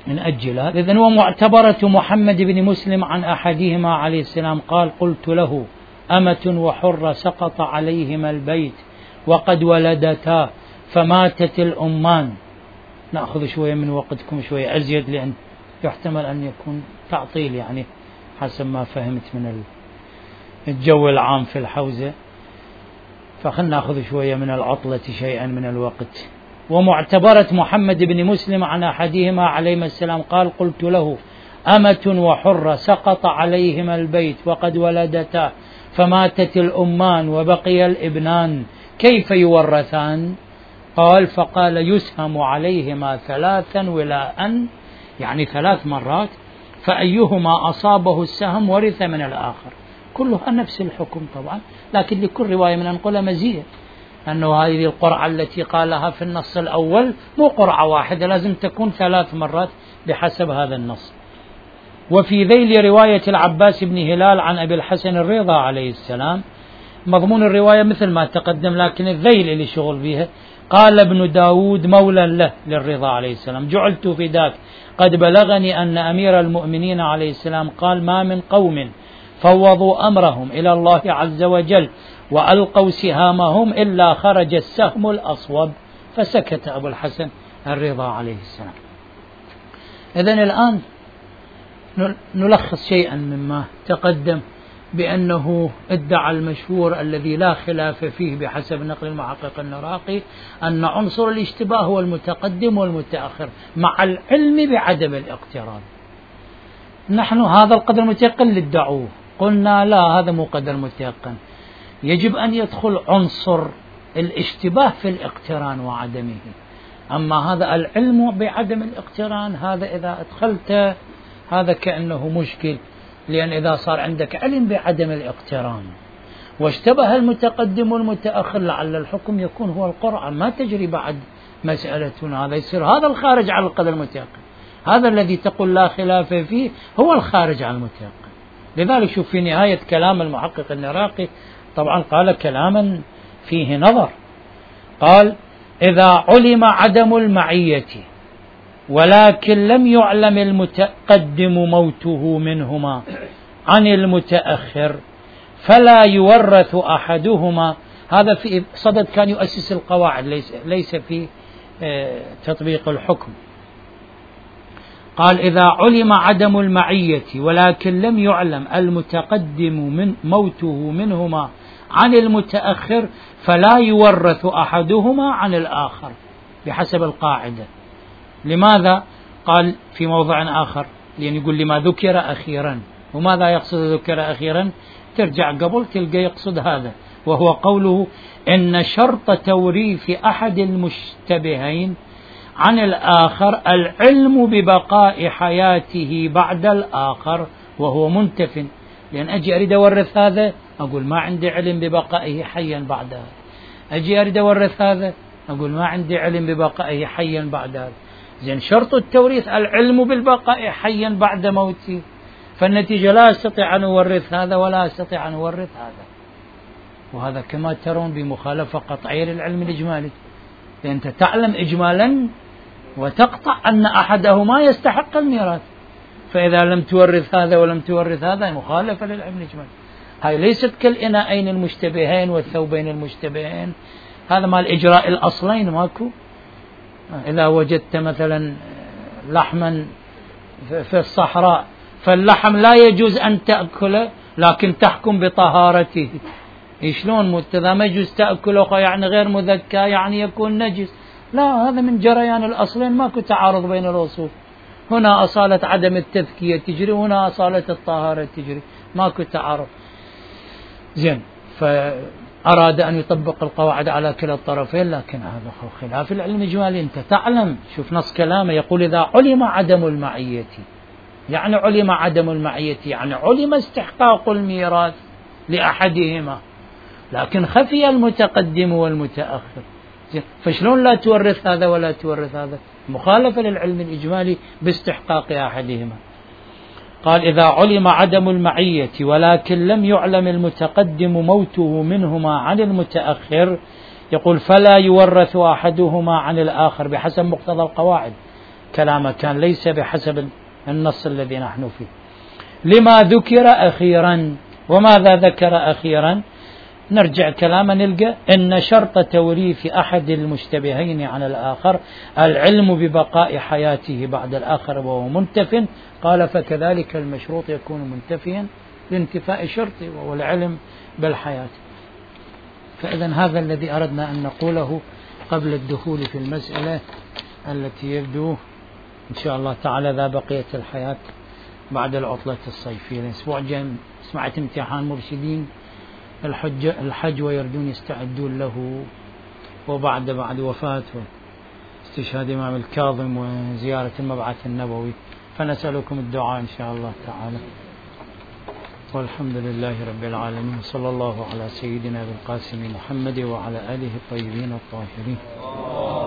من أجل هذا. إذن ومعتبرة محمد بن مسلم عن أحدهما عليه السلام قال قلت له أمة وحرة سقط عليهما البيت وقد ولدتا فماتت الأمان. نأخذ شوية من وقتكم شوية أزيد لأن يحتمل أن يكون تعطيل يعني حسب ما فهمت من الجو العام في الحوزة، فخلنا نأخذ شوية من العطلة شيئا من الوقت. ومعتبرة محمد بن مسلم عن أحدهما عليه السلام قال قلت له أمة وحرة سقط عليهما البيت وقد ولدتا فماتت الأمان وبقي الابنان كيف يورثان؟ قال فقال يسهم عليهما ثلاثا ولاء، يعني ثلاث مرات، فأيهما أصابه السهم ورث من الآخر. كلها نفس الحكم طبعا، لكن لكل رواية من أنقلها مزية، أنه هذه القرعة التي قالها في النص الأول مو قرعة واحدة، لازم تكون ثلاث مرات بحسب هذا النص. وفي ذيل رواية العباس بن هلال عن أبي الحسن الرضا عليه السلام مضمون الرواية مثل ما تقدم، لكن الذيل اللي شغل بها قال ابن داود مولى له للرضا عليه السلام جعلت فداك قد بلغني أن أمير المؤمنين عليه السلام قال ما من قوم فوضوا أمرهم إلى الله عز وجل وألقوا سهامهم إلا خرج السهم الأصوب، فسكت أبو الحسن الرضا عليه السلام. إذن الآن نلخص شيئا مما تقدم بأنه ادعى المشهور الذي لا خلاف فيه بحسب نقل المحقق النراقي أن عنصر الاشتباه هو المتقدم والمتأخر مع العلم بعدم الاقتران. نحن هذا القدر المتيقن اللي ادعوه قلنا لا، هذا مو قدر متيقن، يجب أن يدخل عنصر الاشتباه في الاقتران وعدمه. أما هذا العلم بعدم الاقتران هذا إذا أدخلت هذا كأنه مشكل، لأن إذا صار عندك علم بعدم الاقتران واشتبه المتقدم والمتأخر لعل الحكم يكون هو القرعة، ما تجري بعد مسألتنا، هذا يصير هذا الخارج على القدر المتيقن، هذا الذي تقول لا خلاف فيه هو الخارج على المتيقن. لذلك شوف في نهاية كلام المحقق النراقي طبعا قال كلاما فيه نظر، قال إذا علم عدم المعية ولكن لم يعلم المتقدم موته منهما عن المتأخر فلا يورث أحدهما. هذا في صدد كان يؤسس القواعد، ليس, ليس في تطبيق الحكم. قال إذا علم عدم المعية ولكن لم يعلم المتقدم من موته منهما عن المتأخر فلا يورث أحدهما عن الآخر بحسب القاعدة. لماذا؟ قال في موضع آخر لأن يقول لما ذكر أخيرا، وماذا يقصد ذكر أخيرا؟ ترجع قبل تلقى يقصد هذا، وهو قوله إن شرط توريث أحد المشتبهين عن الآخر العلم ببقاء حياته بعد الآخر وهو منتف. لأن أجي أريد أورث هذا أقول ما عندي علم ببقائه حيا بعد هذا، أجي أريد أورث هذا أقول ما عندي علم ببقائه حيا بعد هذا. زين شرط التوريث العلم بالبقاء حيا بعد موته، فالنتيجة لا أستطيع أن أورث هذا ولا أستطيع أن أورث هذا، وهذا كما ترون بمخالفة قطعية للعلم الإجمالي، لأن أنت تعلم إجمالا وتقطع أن أحدهما يستحق الميراث، فإذا لم تورث هذا ولم تورث هذا مخالفة للعلم الإجمالي. هاي ليست كالإناءين المشتبهين والثوبين المشتبهين، هذا مال إجراء الأصلين ماكو. إذا وجدت مثلا لحما في الصحراء فاللحم لا يجوز أن تأكله لكن تحكم بطهارته، شلون إذا ما يجوز تأكله يعني غير مذكى يعني يكون نجس؟ لا، هذا من جريان الأصلين، ماكو تعارض بين الأصول، هنا أصالة عدم التذكية تجري وهنا أصالة الطهارة تجري، ماكو تعارض. زين، فأراد أن يطبق القواعد على كلا الطرفين، لكن هذا خلاف العلم الإجمالي. أنت تعلم، شوف نص كلامه يقول إذا علم عدم المعية، يعني علم عدم المعية يعني علم استحقاق الميراث لأحدهما لكن خفي المتقدم والمتأخر، فشلون لا تورث هذا ولا تورث هذا؟ مخالفة للعلم الإجمالي باستحقاق أحدهما. قال إذا علم عدم المعية ولكن لم يعلم المتقدم موته منهما عن المتأخر يقول فلا يورث أحدهما عن الآخر بحسب مقتضى القواعد. كلامه كان ليس بحسب النص الذي نحن فيه. لما ذكر أخيرا. وماذا ذكر أخيرا؟ نرجع كلاما نلقى أن شرط توريث أحد المشتبهين على الآخر العلم ببقاء حياته بعد الآخر وهو منتف. قال فكذلك المشروط يكون منتفيا لانتفاء شرطه وهو العلم بالحياة. فإذا هذا الذي أردنا أن نقوله قبل الدخول في المسألة التي يبدو إن شاء الله تعالى ذا بقية الحياة بعد العطلة الصيفية. الأسبوع الجاي سمعت امتحان مرشدين الحج, الحج ويردون يستعدون له، وبعد بعد وفاة واستشهاد الإمام الكاظم وزيارة المبعث النبوي، فنسألكم الدعاء إن شاء الله تعالى. والحمد لله رب العالمين، صلى الله على سيدنا بالقاسم محمد وعلى آله الطيبين الطاهرين.